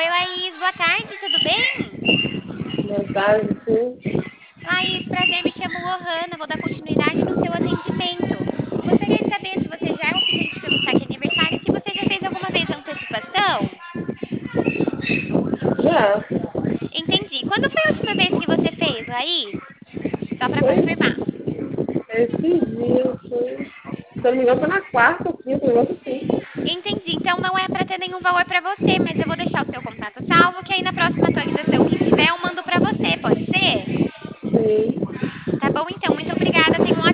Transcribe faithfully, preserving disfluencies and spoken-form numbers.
Oi, Laís, boa tarde, tudo bem? Boa tarde, sim. Laís, prazer, me chamo Lohana, vou dar continuidade no seu atendimento. Gostaria de saber se você já é o pediante pelo saque aniversário e se você já fez alguma vez a antecipação. Já. Entendi. Quando foi a última vez que você fez, Laís? Só para Foi confirmar. esse dia, foi. Se eu não me engano, foi na quarta ou quinta, um negócio assim. Entendi. Então não é para ter nenhum valor para você, mas eu vou deixar o seu contato salvo, que aí na próxima atualização que tiver eu mando para você, pode ser? Sim. Tá bom, então. Muito obrigada. Tenha um ótimo